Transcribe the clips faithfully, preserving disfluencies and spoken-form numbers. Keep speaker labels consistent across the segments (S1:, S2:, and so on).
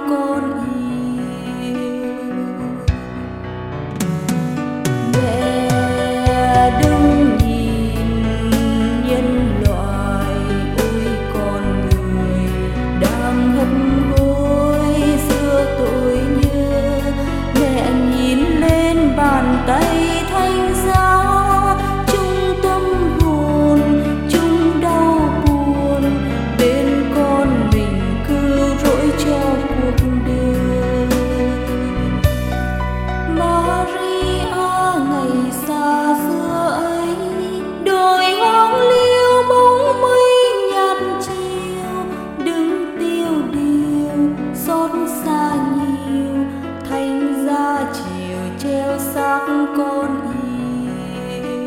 S1: con yêu. Mẹ đừng nhìn nhân loại, ôi con người đang hấp hối giữa tội nhơ. Mẹ nhìn lên bàn tay thanh giá, chung tâm hồn chung đau buồn, bên con mình cứu rỗi cho cuộc đời. Maria ngày xa xưa ấy, đồi hoang liêu bóng mây nhạt chiều, đứng tiêu điều xót xa nhiều, thành ra chiều treo xác con yêu.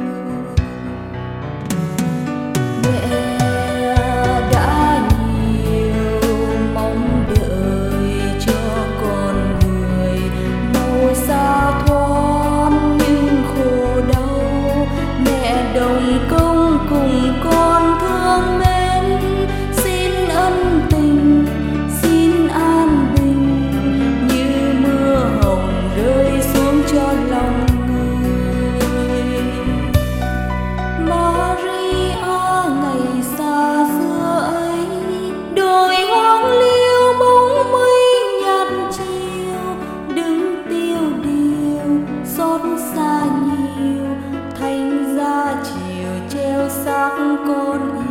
S1: Mẹ đã nhiều mong đợi cho con người, màu xa thoáng nhưng khổ đau. Mẹ đồng công cùng con thương mến, xin ân tình xin an bình, như mưa hồng rơi xuống cho lòng người. Maria ngày xa xưa ấy, đồi hoang liêu bóng mây nhạt chiều, đứng tiêu điều xót xa nhiều, thành ra chiều treo xác con yêu.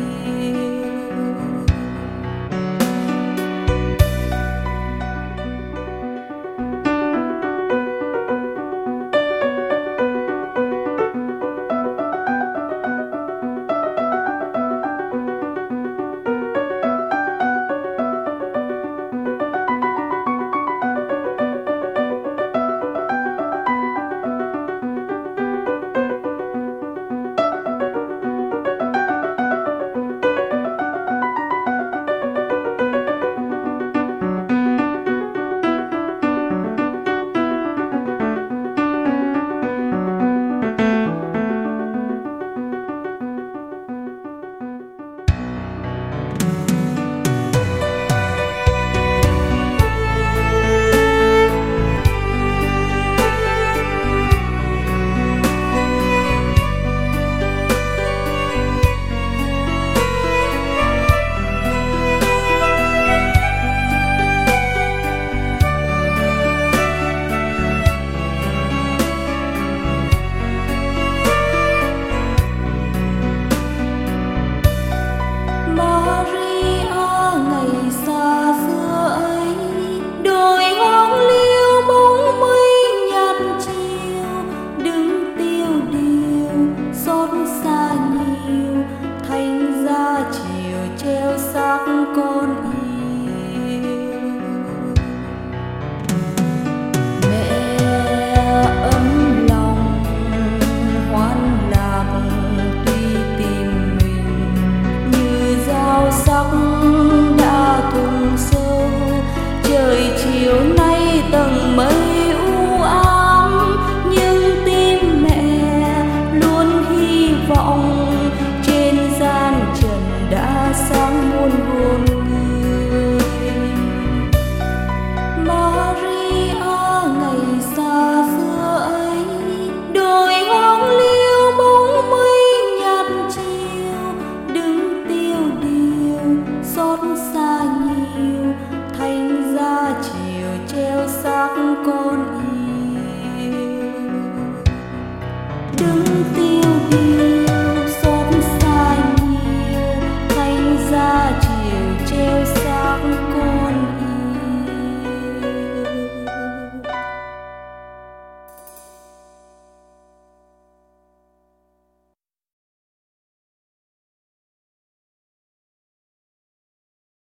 S1: Con yêu mẹ ấm lòng hoan lạc, tuy tìm mình như dao sắc đã thủng sâu. Trời chiều nay tầng mây u ám, nhưng tim mẹ luôn hy vọng trên gian trần đã sáng muôn hồn người. Maria ngày xa xưa ấy, đồi hoang liêu bóng mây nhạt chiều, đứng tiêu điều xót xa nhiều, thành ra chiều treo xác con yêu. Đứng tiêu điều